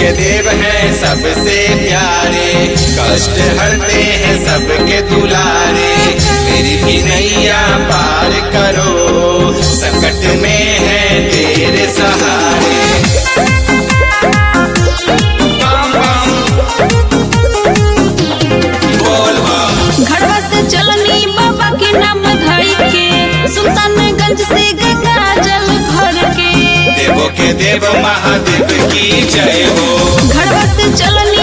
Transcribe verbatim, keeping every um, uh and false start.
के देव हैं सबसे प्यारे, कष्ट हरते हैं सबके दुलारे। मेरी भी नैया पार करो, संकट में है तेरे सहारे। बम बम बोल बम। घरवा से चलनी बाबा के नाम धई के, सुल्तानगंज से गंगा जल भर के। देवों के देव महादेव की जय हो। घरवा से चलनी